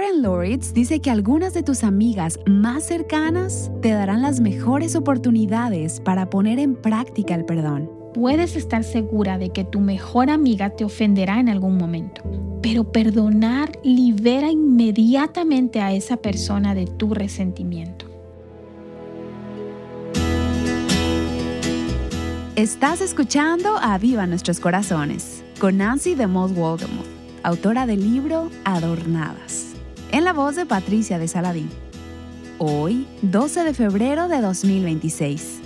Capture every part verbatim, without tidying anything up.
Karen Loritz dice que algunas de tus amigas más cercanas te darán las mejores oportunidades para poner en práctica el perdón. Puedes estar segura de que tu mejor amiga te ofenderá en algún momento, pero perdonar libera inmediatamente a esa persona de tu resentimiento. Estás escuchando a Aviva Nuestros Corazones con Nancy DeMoss Wolgemuth, autora del libro Adornadas, en la voz de Patricia de Saladín. Hoy, doce de febrero de dos mil veintiséis.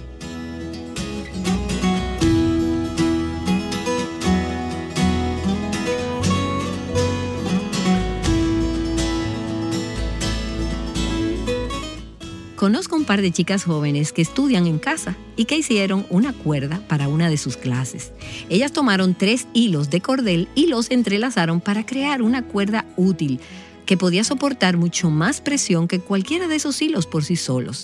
Conozco un par de chicas jóvenes que estudian en casa y que hicieron una cuerda para una de sus clases. Ellas tomaron tres hilos de cordel y los entrelazaron para crear una cuerda útil que podía soportar mucho más presión que cualquiera de esos hilos por sí solos.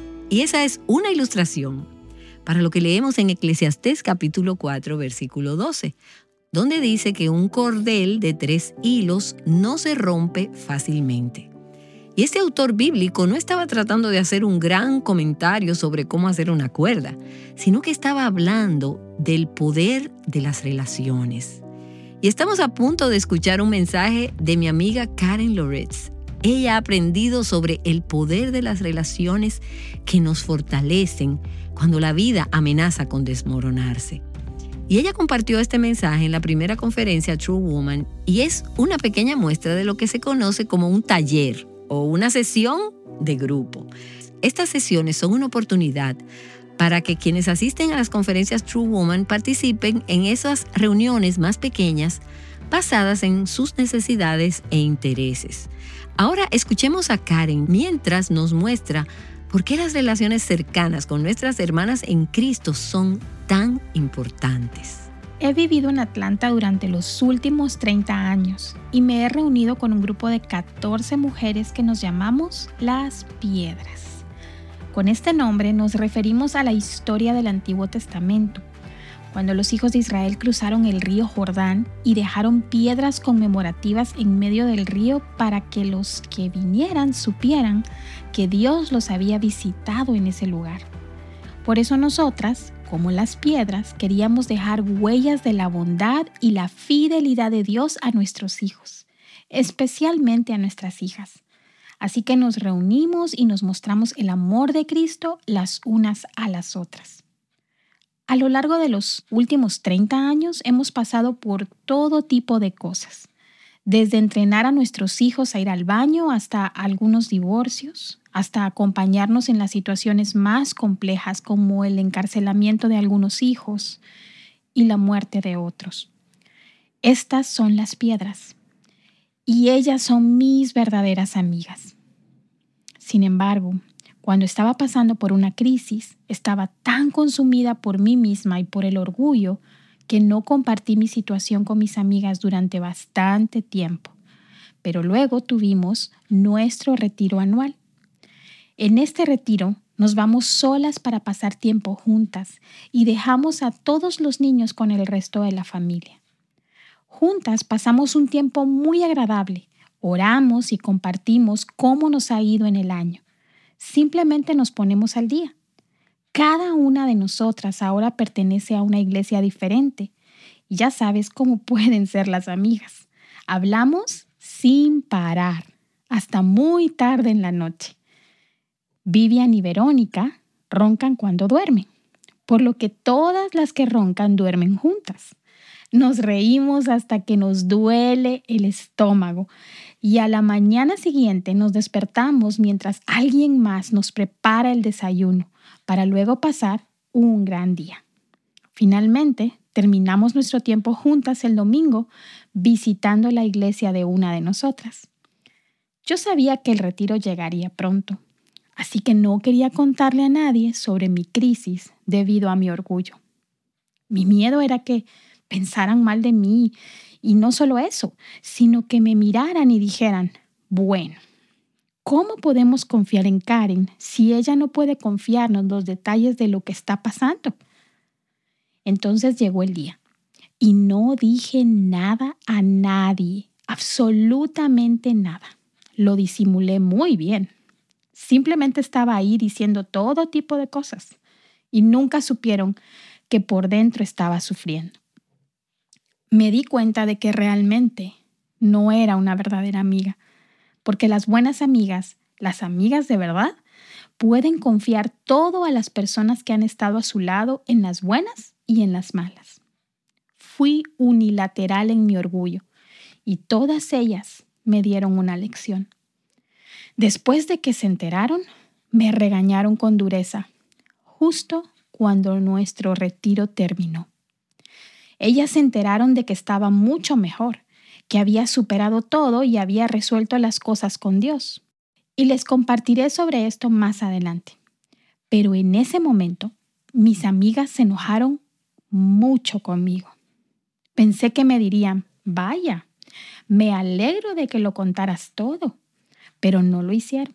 Y esa es una ilustración para lo que leemos en Eclesiastés capítulo cuatro, versículo doce, donde dice que un cordel de tres hilos no se rompe fácilmente. Y este autor bíblico no estaba tratando de hacer un gran comentario sobre cómo hacer una cuerda, sino que estaba hablando del poder de las relaciones. Y estamos a punto de escuchar un mensaje de mi amiga Karen Loritz. Ella ha aprendido sobre el poder de las relaciones que nos fortalecen cuando la vida amenaza con desmoronarse. Y ella compartió este mensaje en la primera conferencia True Woman y es una pequeña muestra de lo que se conoce como un taller o una sesión de grupo. Estas sesiones son una oportunidad para que quienes asisten a las conferencias True Woman participen en esas reuniones más pequeñas basadas en sus necesidades e intereses. Ahora escuchemos a Karen mientras nos muestra por qué las relaciones cercanas con nuestras hermanas en Cristo son tan importantes. He vivido en Atlanta durante los últimos treinta años y me he reunido con un grupo de catorce mujeres que nos llamamos Las Piedras. Con este nombre nos referimos a la historia del Antiguo Testamento, cuando los hijos de Israel cruzaron el río Jordán y dejaron piedras conmemorativas en medio del río para que los que vinieran supieran que Dios los había visitado en ese lugar. Por eso nosotras, como las piedras, queríamos dejar huellas de la bondad y la fidelidad de Dios a nuestros hijos, especialmente a nuestras hijas. Así que nos reunimos y nos mostramos el amor de Cristo las unas a las otras. A lo largo de los últimos treinta años hemos pasado por todo tipo de cosas, desde entrenar a nuestros hijos a ir al baño hasta algunos divorcios, hasta acompañarnos en las situaciones más complejas como el encarcelamiento de algunos hijos y la muerte de otros. Estas son las piedras y ellas son mis verdaderas amigas. Sin embargo, cuando estaba pasando por una crisis, estaba tan consumida por mí misma y por el orgullo que no compartí mi situación con mis amigas durante bastante tiempo. Pero luego tuvimos nuestro retiro anual. En este retiro nos vamos solas para pasar tiempo juntas y dejamos a todos los niños con el resto de la familia. Juntas pasamos un tiempo muy agradable, oramos y compartimos cómo nos ha ido en el año. Simplemente nos ponemos al día. Cada una de nosotras ahora pertenece a una iglesia diferente y ya sabes cómo pueden ser las amigas. Hablamos sin parar, hasta muy tarde en la noche. Vivian y Verónica roncan cuando duermen, por lo que todas las que roncan duermen juntas. Nos reímos hasta que nos duele el estómago y a la mañana siguiente nos despertamos mientras alguien más nos prepara el desayuno para luego pasar un gran día. Finalmente, terminamos nuestro tiempo juntas el domingo visitando la iglesia de una de nosotras. Yo sabía que el retiro llegaría pronto. Así que no quería contarle a nadie sobre mi crisis debido a mi orgullo. Mi miedo era que pensaran mal de mí y no solo eso, sino que me miraran y dijeran, bueno, ¿cómo podemos confiar en Karen si ella no puede confiarnos los detalles de lo que está pasando? Entonces llegó el día y no dije nada a nadie, absolutamente nada. lo disimulé muy bien. Simplemente estaba ahí diciendo todo tipo de cosas y nunca supieron que por dentro estaba sufriendo. Me di cuenta de que realmente no era una verdadera amiga, porque las buenas amigas, las amigas de verdad, pueden confiar todo a las personas que han estado a su lado en las buenas y en las malas. Fui unilateral en mi orgullo y todas ellas me dieron una lección. Después de que se enteraron, me regañaron con dureza, justo cuando nuestro retiro terminó. Ellas se enteraron de que estaba mucho mejor, que había superado todo y había resuelto las cosas con Dios. Y les compartiré sobre esto más adelante. Pero en ese momento, mis amigas se enojaron mucho conmigo. Pensé que me dirían, vaya, me alegro de que lo contaras todo, pero no lo hicieron.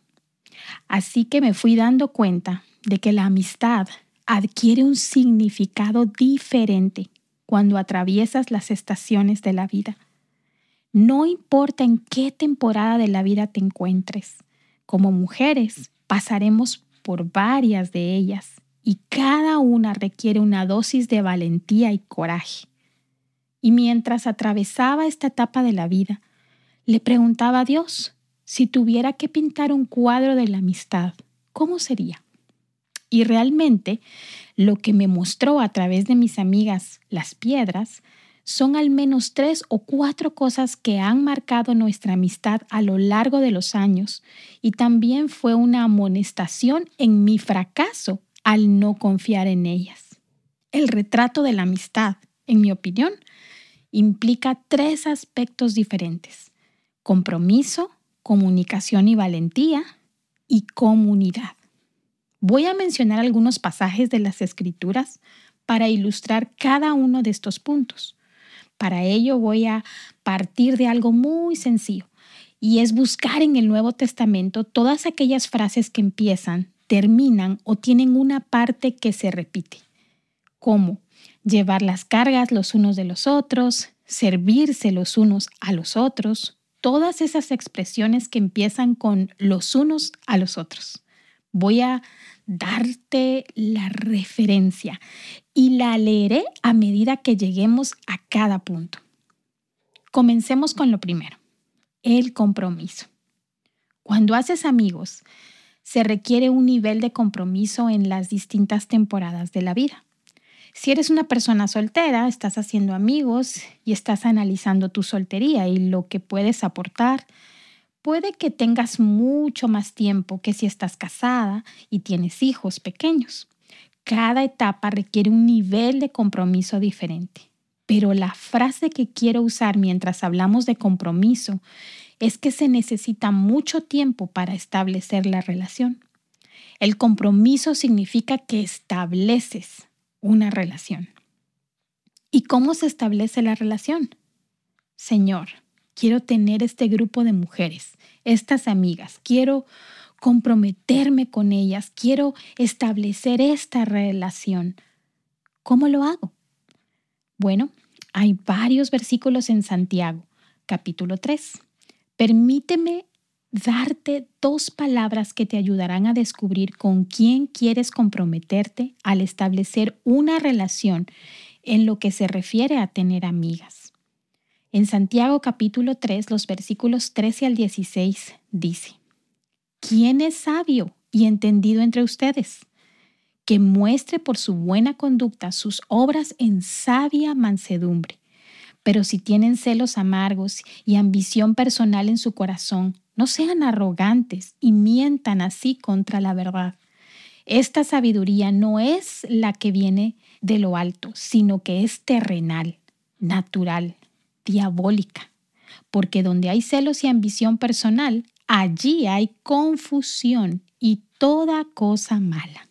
Así que me fui dando cuenta de que la amistad adquiere un significado diferente cuando atraviesas las estaciones de la vida. No importa en qué temporada de la vida te encuentres, como mujeres pasaremos por varias de ellas y cada una requiere una dosis de valentía y coraje. Y mientras atravesaba esta etapa de la vida, le preguntaba a Dios, si tuviera que pintar un cuadro de la amistad, ¿cómo sería? Y realmente lo que me mostró a través de mis amigas las piedras son al menos tres o cuatro cosas que han marcado nuestra amistad a lo largo de los años y también fue una amonestación en mi fracaso al no confiar en ellas. El retrato de la amistad, en mi opinión, implica tres aspectos diferentes: compromiso, comunicación y valentía, y comunidad. Voy a mencionar algunos pasajes de las Escrituras para ilustrar cada uno de estos puntos. Para ello voy a partir de algo muy sencillo, y es buscar en el Nuevo Testamento todas aquellas frases que empiezan, terminan o tienen una parte que se repite, como llevar las cargas los unos de los otros, servirse los unos a los otros, todas esas expresiones que empiezan con los unos a los otros. Voy a darte la referencia y la leeré a medida que lleguemos a cada punto. Comencemos con lo primero, el compromiso. Cuando haces amigos, se requiere un nivel de compromiso en las distintas temporadas de la vida. Si eres una persona soltera, estás haciendo amigos y estás analizando tu soltería y lo que puedes aportar. Puede que tengas mucho más tiempo que si estás casada y tienes hijos pequeños. Cada etapa requiere un nivel de compromiso diferente. Pero la frase que quiero usar mientras hablamos de compromiso es que se necesita mucho tiempo para establecer la relación. El compromiso significa que estableces una relación. ¿Y cómo se establece la relación? Señor, quiero tener este grupo de mujeres, estas amigas, quiero comprometerme con ellas, quiero establecer esta relación. ¿Cómo lo hago? Bueno, hay varios versículos en Santiago, capítulo tres. Permíteme darte dos palabras que te ayudarán a descubrir con quién quieres comprometerte al establecer una relación en lo que se refiere a tener amigas. En Santiago capítulo tres, los versículos trece al dieciséis dice: ¿Quién es sabio y entendido entre ustedes? Que muestre por su buena conducta sus obras en sabia mansedumbre. Pero si tienen celos amargos y ambición personal en su corazón, no sean arrogantes y mientan así contra la verdad. Esta sabiduría no es la que viene de lo alto, sino que es terrenal, natural, diabólica. Porque donde hay celos y ambición personal, allí hay confusión y toda cosa mala.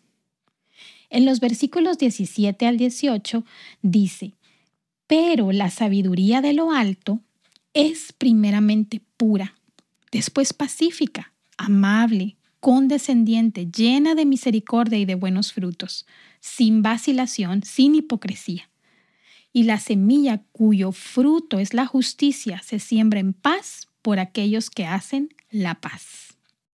En los versículos diecisiete al dieciocho dice: pero la sabiduría de lo alto es primeramente pura, después pacífica, amable, condescendiente, llena de misericordia y de buenos frutos, sin vacilación, sin hipocresía. Y la semilla cuyo fruto es la justicia se siembra en paz por aquellos que hacen la paz.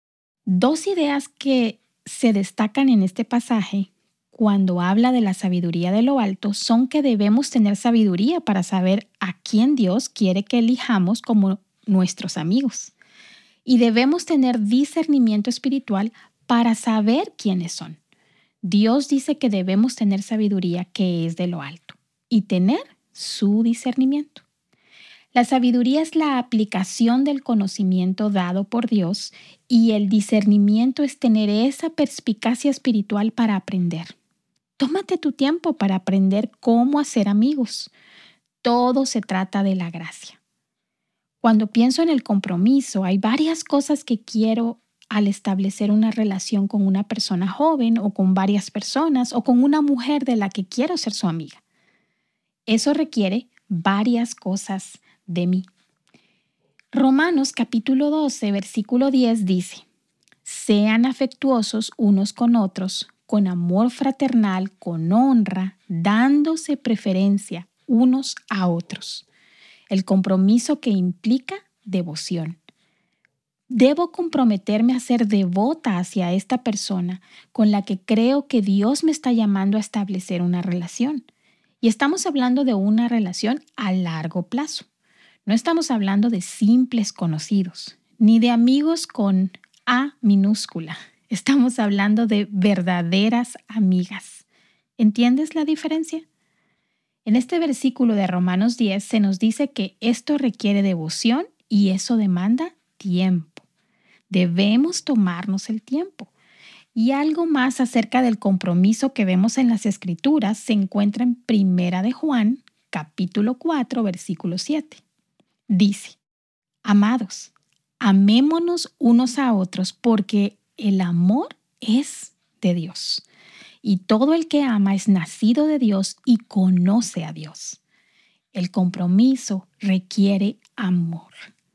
Dos ideas que se destacan en este pasaje cuando habla de la sabiduría de lo alto son que debemos tener sabiduría para saber a quién Dios quiere que elijamos como nuestros amigos. Y debemos tener discernimiento espiritual para saber quiénes son. Dios dice que debemos tener sabiduría que es de lo alto y tener su discernimiento. La sabiduría es la aplicación del conocimiento dado por Dios y el discernimiento es tener esa perspicacia espiritual para aprender. Tómate tu tiempo para aprender cómo hacer amigos. Todo se trata de la gracia. Cuando pienso en el compromiso, hay varias cosas que quiero al establecer una relación con una persona joven o con varias personas o con una mujer de la que quiero ser su amiga. Eso requiere varias cosas de mí. Romanos capítulo doce, versículo diez dice: sean afectuosos unos con otros, con amor fraternal, con honra, dándose preferencia unos a otros. El compromiso que implica devoción. Debo comprometerme a ser devota hacia esta persona con la que creo que Dios me está llamando a establecer una relación. Y estamos hablando de una relación a largo plazo. No estamos hablando de simples conocidos, ni de amigos con A minúscula. Estamos hablando de verdaderas amigas. ¿Entiendes la diferencia? En este versículo de Romanos diez se nos dice que esto requiere devoción y eso demanda tiempo. Debemos tomarnos el tiempo. Y algo más acerca del compromiso que vemos en las Escrituras se encuentra en Primera de Juan, capítulo cuatro, versículo siete. Dice: amados, amémonos unos a otros porque el amor es de Dios. Y todo el que ama es nacido de Dios y conoce a Dios. El compromiso requiere amor.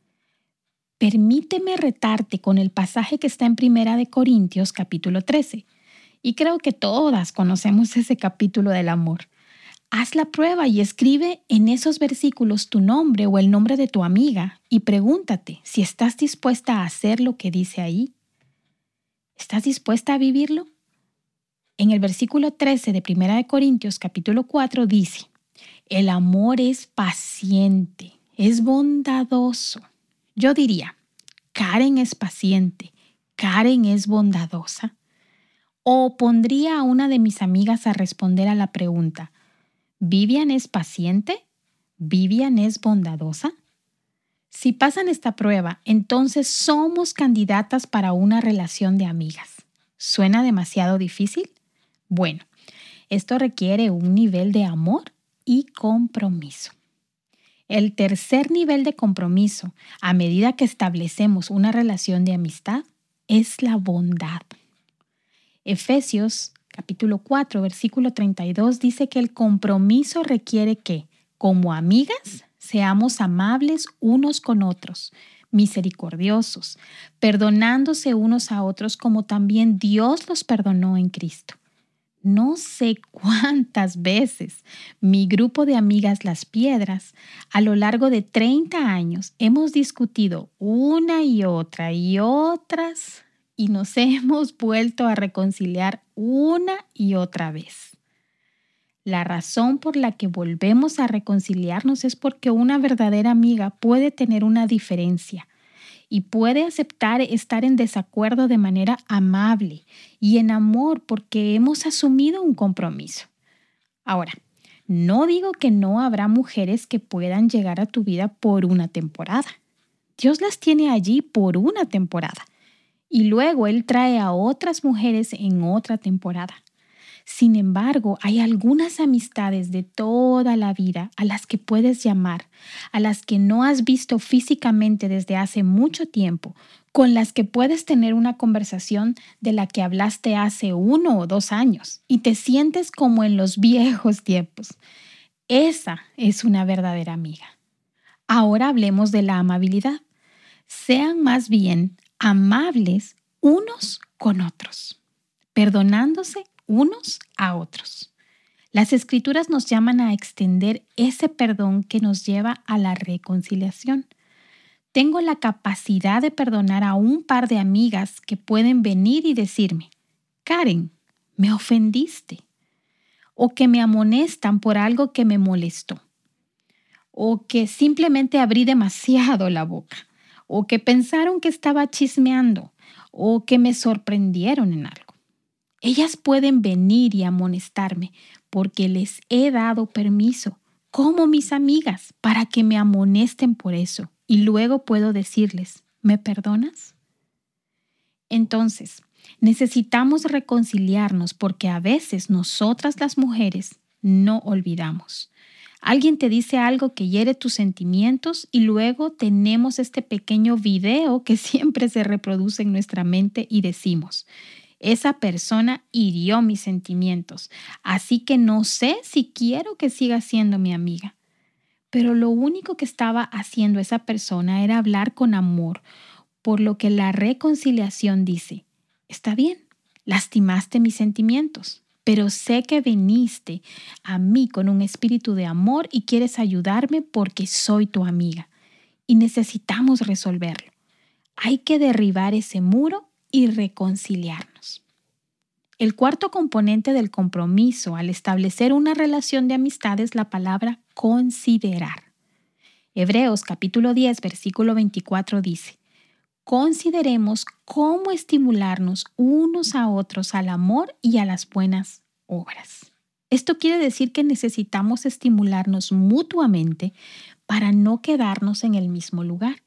Permíteme retarte con el pasaje que está en Primera de Corintios, capítulo trece. Y creo que todas conocemos ese capítulo del amor. Haz la prueba y escribe en esos versículos tu nombre o el nombre de tu amiga y pregúntate si estás dispuesta a hacer lo que dice ahí. ¿Estás dispuesta a vivirlo? En el versículo trece de Primera de Corintios capítulo cuatro dice: el amor es paciente, es bondadoso. Yo diría, Karen es paciente, Karen es bondadosa. O pondría a una de mis amigas a responder a la pregunta: ¿Vivian es paciente? ¿Vivian es bondadosa? Si pasan esta prueba, entonces somos candidatas para una relación de amigas. ¿Suena demasiado difícil? Bueno, esto requiere un nivel de amor y compromiso. El tercer nivel de compromiso, a medida que establecemos una relación de amistad, es la bondad. Efesios capítulo cuatro, versículo treinta y dos dice que el compromiso requiere que, como amigas, seamos amables unos con otros, misericordiosos, perdonándose unos a otros como también Dios los perdonó en Cristo. No sé cuántas veces mi grupo de amigas Las Piedras, a lo largo de treinta años, hemos discutido una y otra y otras y nos hemos vuelto a reconciliar una y otra vez. La razón por la que volvemos a reconciliarnos es porque una verdadera amiga puede tener una diferencia y puede aceptar estar en desacuerdo de manera amable y en amor porque hemos asumido un compromiso. Ahora, no digo que no habrá mujeres que puedan llegar a tu vida por una temporada. Dios las tiene allí por una temporada y luego Él trae a otras mujeres en otra temporada. Sin embargo, hay algunas amistades de toda la vida a las que puedes llamar, a las que no has visto físicamente desde hace mucho tiempo, con las que puedes tener una conversación de la que hablaste hace uno o dos años y te sientes como en los viejos tiempos. Esa es una verdadera amiga. Ahora hablemos de la amabilidad. Sean más bien amables unos con otros, perdonándose unos a otros. Las Escrituras nos llaman a extender ese perdón que nos lleva a la reconciliación. Tengo la capacidad de perdonar a un par de amigas que pueden venir y decirme, Karen, me ofendiste, o que me amonestan por algo que me molestó, o que simplemente abrí demasiado la boca, o que pensaron que estaba chismeando, o que me sorprendieron en algo. Ellas pueden venir y amonestarme porque les he dado permiso, como mis amigas, para que me amonesten por eso. Y luego puedo decirles, ¿me perdonas? Entonces, necesitamos reconciliarnos porque a veces nosotras las mujeres no olvidamos. Alguien te dice algo que hiere tus sentimientos y luego tenemos este pequeño video que siempre se reproduce en nuestra mente y decimos, esa persona hirió mis sentimientos, así que no sé si quiero que siga siendo mi amiga. Pero lo único que estaba haciendo esa persona era hablar con amor, por lo que la reconciliación dice, está bien, lastimaste mis sentimientos, pero sé que viniste a mí con un espíritu de amor y quieres ayudarme porque soy tu amiga. Y necesitamos resolverlo. Hay que derribar ese muro y reconciliarnos. El cuarto componente del compromiso al establecer una relación de amistad es la palabra considerar. Hebreos capítulo diez, versículo veinticuatro dice, consideremos cómo estimularnos unos a otros al amor y a las buenas obras. Esto quiere decir que necesitamos estimularnos mutuamente para no quedarnos en el mismo lugar.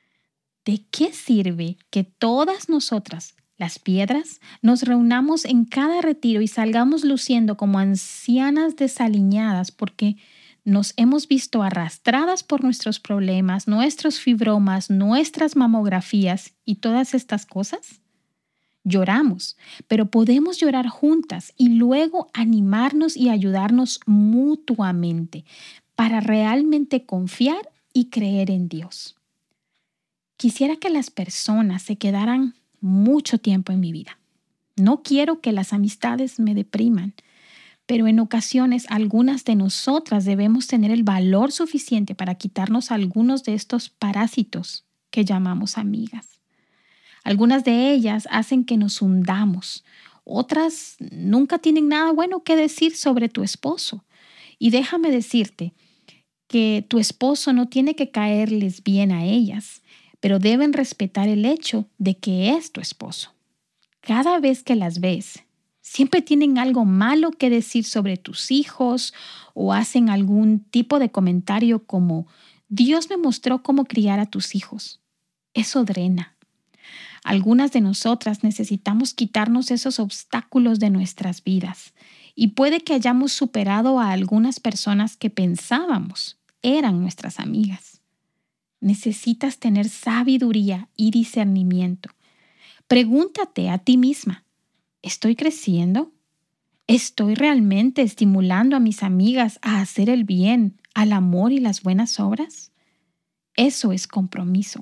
¿De qué sirve que todas nosotras, las piedras, nos reunamos en cada retiro y salgamos luciendo como ancianas desaliñadas porque nos hemos visto arrastradas por nuestros problemas, nuestros fibromas, nuestras mamografías y todas estas cosas? Lloramos, pero podemos llorar juntas y luego animarnos y ayudarnos mutuamente para realmente confiar y creer en Dios. Quisiera que las personas se quedaran mucho tiempo en mi vida. No quiero que las amistades me depriman, pero en ocasiones algunas de nosotras debemos tener el valor suficiente para quitarnos algunos de estos parásitos que llamamos amigas. Algunas de ellas hacen que nos hundamos. Otras nunca tienen nada bueno que decir sobre tu esposo. Y déjame decirte que tu esposo no tiene que caerles bien a ellas, pero deben respetar el hecho de que es tu esposo. Cada vez que las ves, siempre tienen algo malo que decir sobre tus hijos o hacen algún tipo de comentario como Dios me mostró cómo criar a tus hijos. Eso drena. Algunas de nosotras necesitamos quitarnos esos obstáculos de nuestras vidas y puede que hayamos superado a algunas personas que pensábamos eran nuestras amigas. Necesitas tener sabiduría y discernimiento. Pregúntate a ti misma, ¿estoy creciendo? ¿Estoy realmente estimulando a mis amigas a hacer el bien, al amor y las buenas obras? Eso es compromiso.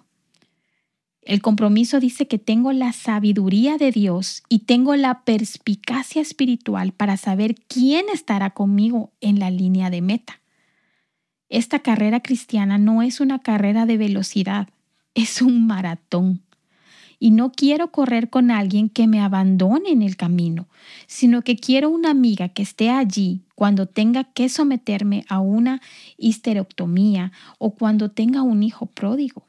El compromiso dice que tengo la sabiduría de Dios y tengo la perspicacia espiritual para saber quién estará conmigo en la línea de meta. Esta carrera cristiana no es una carrera de velocidad, es un maratón. Y no quiero correr con alguien que me abandone en el camino, sino que quiero una amiga que esté allí cuando tenga que someterme a una histerectomía o cuando tenga un hijo pródigo.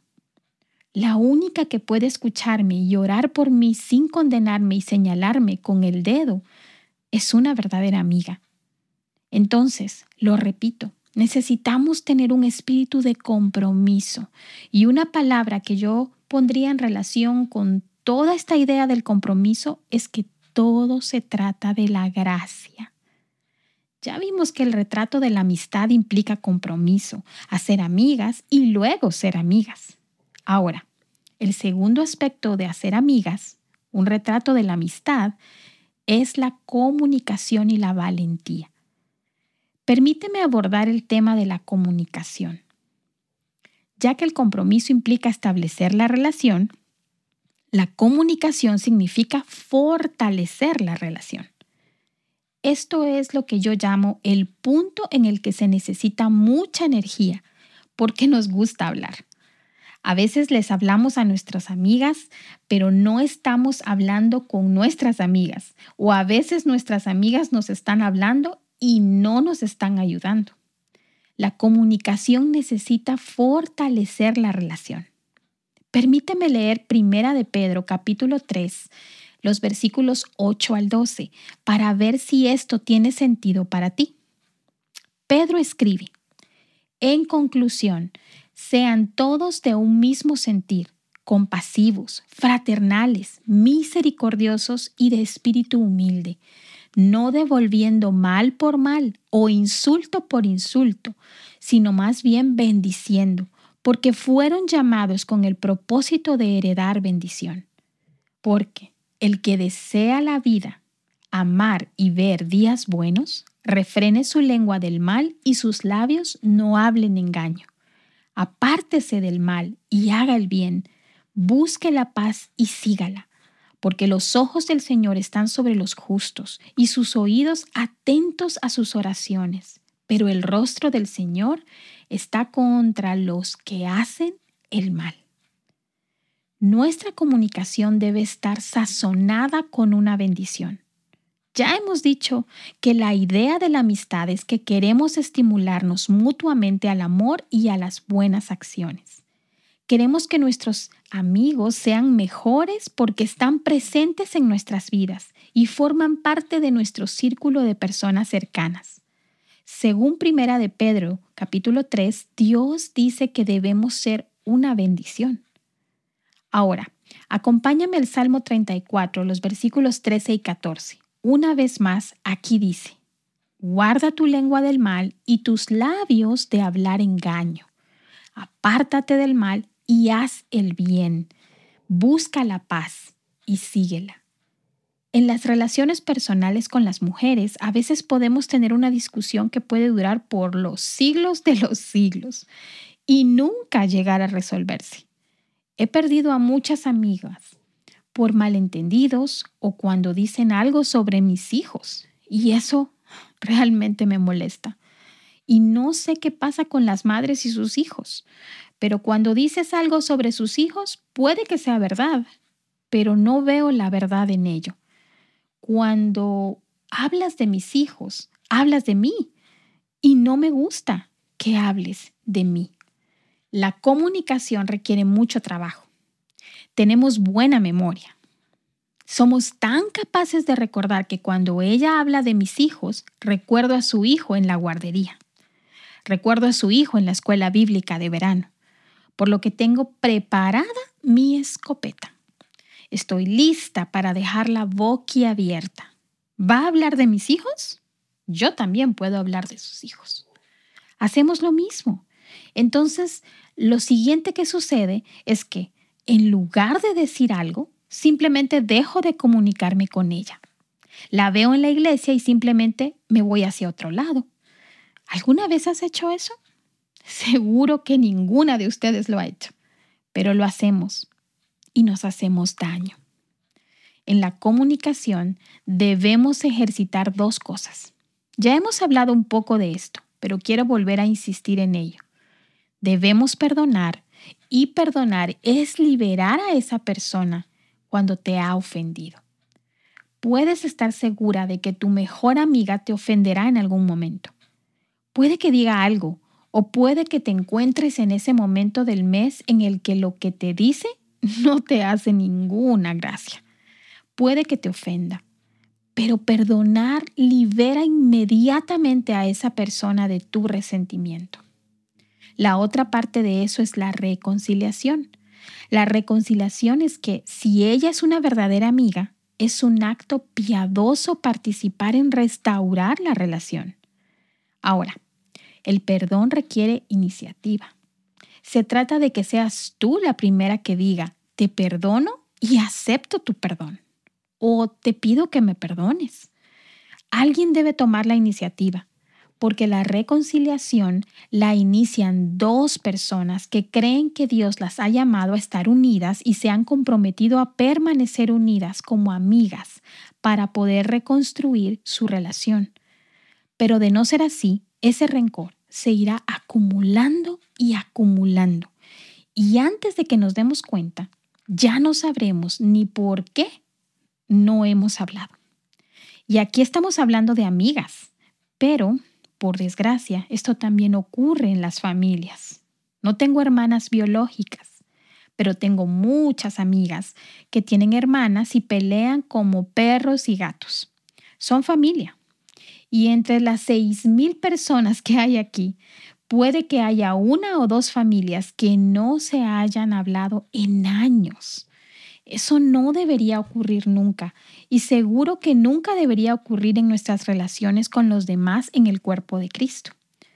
La única que puede escucharme y orar por mí sin condenarme y señalarme con el dedo es una verdadera amiga. Entonces, lo repito, necesitamos tener un espíritu de compromiso y una palabra que yo pondría en relación con toda esta idea del compromiso es que todo se trata de la gracia. Ya vimos que el retrato de la amistad implica compromiso, hacer amigas y luego ser amigas. Ahora, el segundo aspecto de hacer amigas, un retrato de la amistad, es la comunicación y la valentía. Permíteme abordar el tema de la comunicación. Ya que el compromiso implica establecer la relación, la comunicación significa fortalecer la relación. Esto es lo que yo llamo el punto en el que se necesita mucha energía, porque nos gusta hablar. A veces les hablamos a nuestras amigas, pero no estamos hablando con nuestras amigas. O a veces nuestras amigas nos están hablando y no nos están ayudando. La comunicación necesita fortalecer la relación. Permíteme leer Primera de Pedro, capítulo tres, los versículos ocho al doce, para ver si esto tiene sentido para ti. Pedro escribe: en conclusión, sean todos de un mismo sentir, compasivos, fraternales, misericordiosos y de espíritu humilde, no devolviendo mal por mal o insulto por insulto, sino más bien bendiciendo, porque fueron llamados con el propósito de heredar bendición. Porque el que desea la vida, amar y ver días buenos, refrene su lengua del mal y sus labios no hablen engaño. Apártese del mal y haga el bien, busque la paz y sígala, porque los ojos del Señor están sobre los justos y sus oídos atentos a sus oraciones, pero el rostro del Señor está contra los que hacen el mal. Nuestra comunicación debe estar sazonada con una bendición. Ya hemos dicho que la idea de la amistad es que queremos estimularnos mutuamente al amor y a las buenas acciones. Queremos que nuestros amigos sean mejores porque están presentes en nuestras vidas y forman parte de nuestro círculo de personas cercanas. Según Primera de Pedro, capítulo tres, Dios dice que debemos ser una bendición. Ahora, acompáñame al Salmo treinta y cuatro, los versículos trece y catorce. Una vez más, aquí dice: guarda tu lengua del mal y tus labios de hablar engaño. Apártate del mal y haz el bien. Busca la paz y síguela. En las relaciones personales con las mujeres, a veces podemos tener una discusión que puede durar por los siglos de los siglos y nunca llegar a resolverse. He perdido a muchas amigas por malentendidos o cuando dicen algo sobre mis hijos, y eso realmente me molesta. Y no sé qué pasa con las madres y sus hijos, pero cuando dices algo sobre sus hijos, puede que sea verdad, pero no veo la verdad en ello. Cuando hablas de mis hijos, hablas de mí, y no me gusta que hables de mí. La comunicación requiere mucho trabajo. Tenemos buena memoria. Somos tan capaces de recordar que cuando ella habla de mis hijos, recuerdo a su hijo en la guardería. Recuerdo a su hijo en la escuela bíblica de verano, por lo que tengo preparada mi escopeta. Estoy lista para dejarla boquiabierta. ¿Va a hablar de mis hijos? Yo también puedo hablar de sus hijos. Hacemos lo mismo. Entonces, lo siguiente que sucede es que, en lugar de decir algo, simplemente dejo de comunicarme con ella. La veo en la iglesia y simplemente me voy hacia otro lado. ¿Alguna vez has hecho eso? Seguro que ninguna de ustedes lo ha hecho, pero lo hacemos y nos hacemos daño. En la comunicación debemos ejercitar dos cosas. Ya hemos hablado un poco de esto, pero quiero volver a insistir en ello. Debemos perdonar, y perdonar es liberar a esa persona cuando te ha ofendido. Puedes estar segura de que tu mejor amiga te ofenderá en algún momento. Puede que diga algo, o puede que te encuentres en ese momento del mes en el que lo que te dice no te hace ninguna gracia. Puede que te ofenda, pero perdonar libera inmediatamente a esa persona de tu resentimiento. La otra parte de eso es la reconciliación. La reconciliación es que si ella es una verdadera amiga, es un acto piadoso participar en restaurar la relación. Ahora, el perdón requiere iniciativa. Se trata de que seas tú la primera que diga, te perdono y acepto tu perdón. O te pido que me perdones. Alguien debe tomar la iniciativa, porque la reconciliación la inician dos personas que creen que Dios las ha llamado a estar unidas y se han comprometido a permanecer unidas como amigas para poder reconstruir su relación. Pero de no ser así, ese rencor se irá acumulando y acumulando. Y antes de que nos demos cuenta, ya no sabremos ni por qué no hemos hablado. Y aquí estamos hablando de amigas, pero, por desgracia, esto también ocurre en las familias. No tengo hermanas biológicas, pero tengo muchas amigas que tienen hermanas y pelean como perros y gatos. Son familia. Y entre las seis mil personas que hay aquí, puede que haya una o dos familias que no se hayan hablado en años. Eso no debería ocurrir nunca y seguro que nunca debería ocurrir en nuestras relaciones con los demás en el cuerpo de Cristo.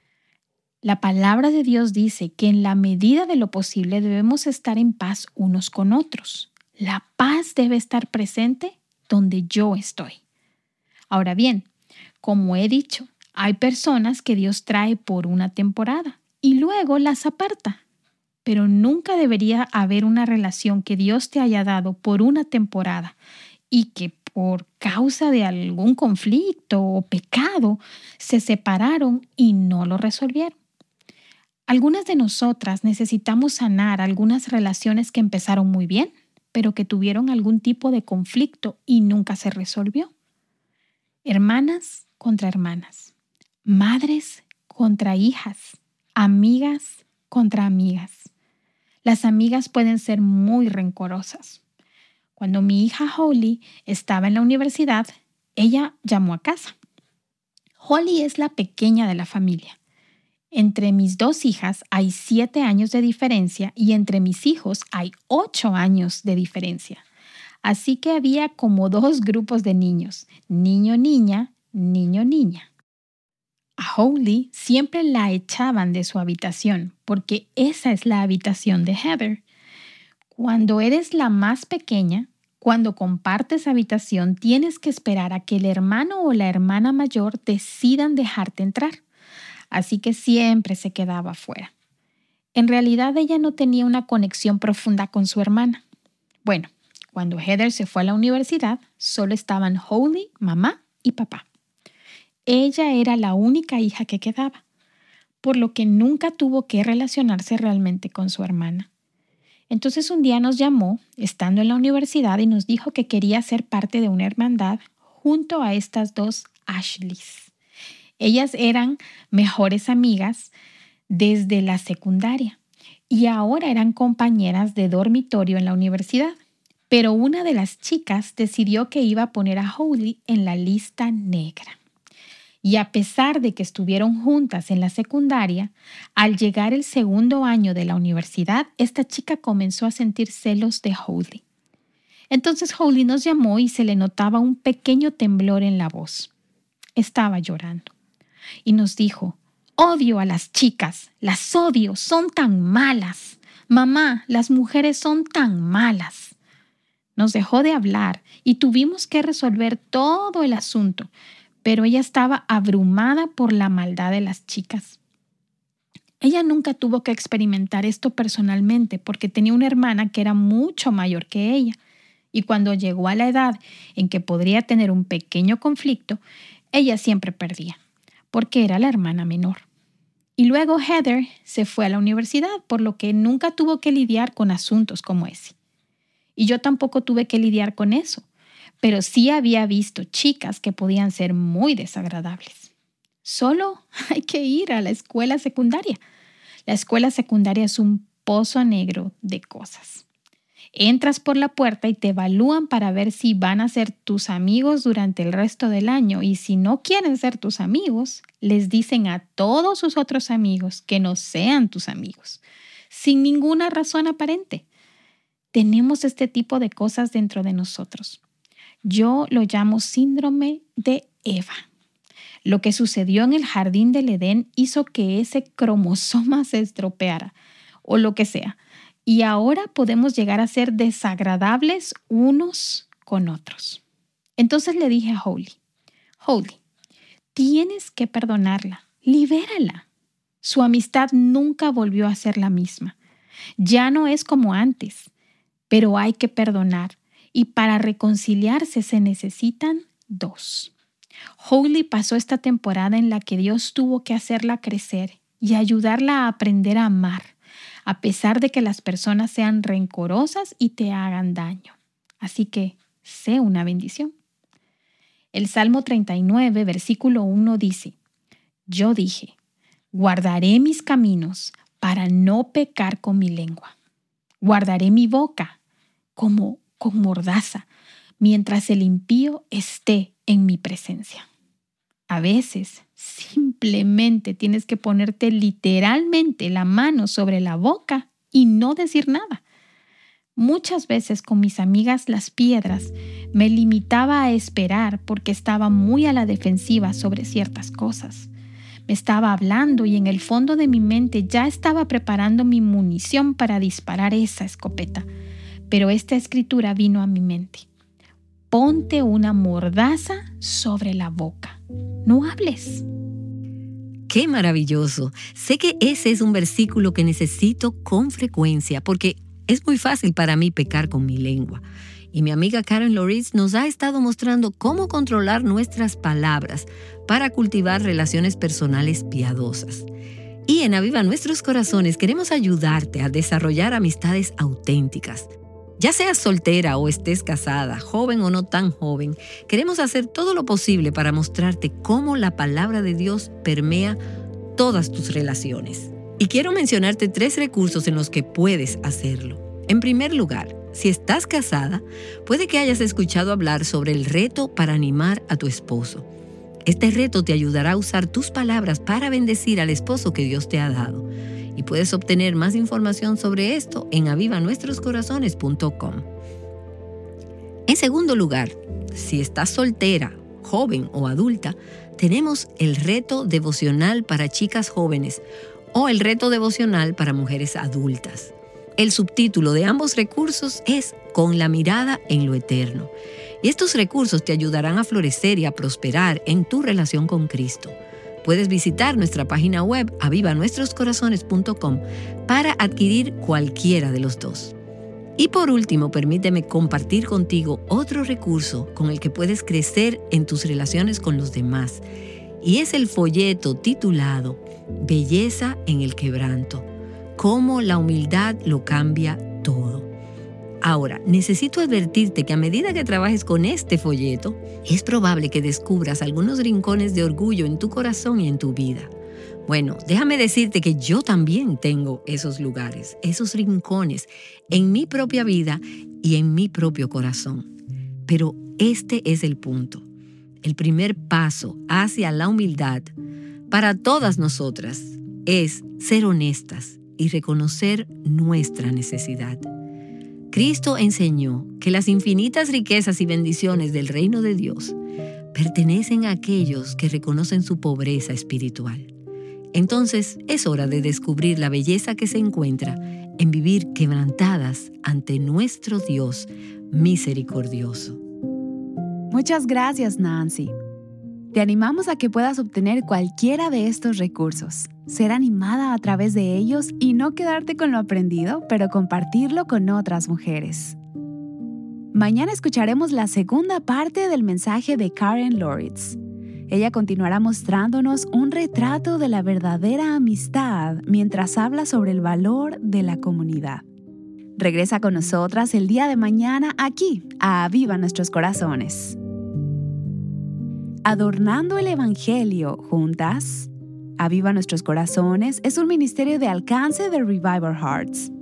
La palabra de Dios dice que en la medida de lo posible debemos estar en paz unos con otros. La paz debe estar presente donde yo estoy. Ahora bien, como he dicho, hay personas que Dios trae por una temporada y luego las aparta. Pero nunca debería haber una relación que Dios te haya dado por una temporada y que por causa de algún conflicto o pecado se separaron y no lo resolvieron. Algunas de nosotras necesitamos sanar algunas relaciones que empezaron muy bien, pero que tuvieron algún tipo de conflicto y nunca se resolvió. Hermanas contra hermanas, madres contra hijas, amigas contra amigas. Las amigas pueden ser muy rencorosas. Cuando mi hija Holly estaba en la universidad, ella llamó a casa. Holly es la pequeña de la familia. Entre mis dos hijas hay siete años de diferencia y entre mis hijos hay ocho años de diferencia. Así que había como dos grupos de niños, niño-niña, niño-niña. A Holly siempre la echaban de su habitación porque esa es la habitación de Heather. Cuando eres la más pequeña, cuando compartes habitación, tienes que esperar a que el hermano o la hermana mayor decidan dejarte entrar. Así que siempre se quedaba afuera. En realidad ella no tenía una conexión profunda con su hermana. Bueno, cuando Heather se fue a la universidad, solo estaban Holly, mamá y papá. Ella era la única hija que quedaba, por lo que nunca tuvo que relacionarse realmente con su hermana. Entonces un día nos llamó, estando en la universidad, y nos dijo que quería ser parte de una hermandad junto a estas dos Ashleys. Ellas eran mejores amigas desde la secundaria y ahora eran compañeras de dormitorio en la universidad. Pero una de las chicas decidió que iba a poner a Holly en la lista negra. Y a pesar de que estuvieron juntas en la secundaria, al llegar el segundo año de la universidad, esta chica comenzó a sentir celos de Holly. Entonces Holly nos llamó y se le notaba un pequeño temblor en la voz. Estaba llorando. Y nos dijo, odio a las chicas, las odio, son tan malas. Mamá, las mujeres son tan malas. Nos dejó de hablar y tuvimos que resolver todo el asunto. Pero ella estaba abrumada por la maldad de las chicas. Ella nunca tuvo que experimentar esto personalmente porque tenía una hermana que era mucho mayor que ella. Y cuando llegó a la edad en que podría tener un pequeño conflicto, ella siempre perdía, porque era la hermana menor. Y luego Heather se fue a la universidad, por lo que nunca tuvo que lidiar con asuntos como ese. Y yo tampoco tuve que lidiar con eso. Pero sí había visto chicas que podían ser muy desagradables. Solo hay que ir a la escuela secundaria. La escuela secundaria es un pozo negro de cosas. Entras por la puerta y te evalúan para ver si van a ser tus amigos durante el resto del año. Y si no quieren ser tus amigos, les dicen a todos sus otros amigos que no sean tus amigos, sin ninguna razón aparente. Tenemos este tipo de cosas dentro de nosotros. Yo lo llamo síndrome de Eva. Lo que sucedió en el jardín del Edén hizo que ese cromosoma se estropeara o lo que sea. Y ahora podemos llegar a ser desagradables unos con otros. Entonces le dije a Holly, Holly, tienes que perdonarla, libérala. Su amistad nunca volvió a ser la misma. Ya no es como antes, pero hay que perdonar. Y para reconciliarse se necesitan dos. Holly pasó esta temporada en la que Dios tuvo que hacerla crecer y ayudarla a aprender a amar, a pesar de que las personas sean rencorosas y te hagan daño. Así que sé una bendición. El Salmo treinta y nueve, versículo uno dice, yo dije, guardaré mis caminos para no pecar con mi lengua. Guardaré mi boca como con mordaza, mientras el impío esté en mi presencia. A veces simplemente tienes que ponerte literalmente la mano sobre la boca y no decir nada. Muchas veces con mis amigas las piedras me limitaba a esperar porque estaba muy a la defensiva sobre ciertas cosas. Me estaba hablando y en el fondo de mi mente ya estaba preparando mi munición para disparar esa escopeta. Pero esta escritura vino a mi mente. Ponte una mordaza sobre la boca. No hables. ¡Qué maravilloso! Sé que ese es un versículo que necesito con frecuencia porque es muy fácil para mí pecar con mi lengua. Y mi amiga Karen Loritz nos ha estado mostrando cómo controlar nuestras palabras para cultivar relaciones personales piadosas. Y en Aviva Nuestros Corazones queremos ayudarte a desarrollar amistades auténticas. Ya seas soltera o estés casada, joven o no tan joven, queremos hacer todo lo posible para mostrarte cómo la palabra de Dios permea todas tus relaciones. Y quiero mencionarte tres recursos en los que puedes hacerlo. En primer lugar, si estás casada, puede que hayas escuchado hablar sobre el reto para animar a tu esposo. Este reto te ayudará a usar tus palabras para bendecir al esposo que Dios te ha dado. Y puedes obtener más información sobre esto en aviva nuestros corazones punto com. En segundo lugar, si estás soltera, joven o adulta, tenemos el reto devocional para chicas jóvenes o el reto devocional para mujeres adultas. El subtítulo de ambos recursos es Con la mirada en lo eterno. Y estos recursos te ayudarán a florecer y a prosperar en tu relación con Cristo. Puedes visitar nuestra página web aviva nuestros corazones punto com para adquirir cualquiera de los dos. Y por último, permíteme compartir contigo otro recurso con el que puedes crecer en tus relaciones con los demás. Y es el folleto titulado Belleza en el quebranto. Cómo la humildad lo cambia todo. Ahora, necesito advertirte que a medida que trabajes con este folleto, es probable que descubras algunos rincones de orgullo en tu corazón y en tu vida. Bueno, déjame decirte que yo también tengo esos lugares, esos rincones en mi propia vida y en mi propio corazón. Pero este es el punto. El primer paso hacia la humildad para todas nosotras es ser honestas y reconocer nuestra necesidad. Cristo enseñó que las infinitas riquezas y bendiciones del reino de Dios pertenecen a aquellos que reconocen su pobreza espiritual. Entonces es hora de descubrir la belleza que se encuentra en vivir quebrantadas ante nuestro Dios misericordioso. Muchas gracias, Nancy. Te animamos a que puedas obtener cualquiera de estos recursos, ser animada a través de ellos y no quedarte con lo aprendido, pero compartirlo con otras mujeres. Mañana escucharemos la segunda parte del mensaje de Karen Loritz. Ella continuará mostrándonos un retrato de la verdadera amistad mientras habla sobre el valor de la comunidad. Regresa con nosotras el día de mañana aquí, a Aviva Nuestros Corazones. Adornando el Evangelio juntas. Aviva Nuestros Corazones es un ministerio de alcance de Revival Hearts.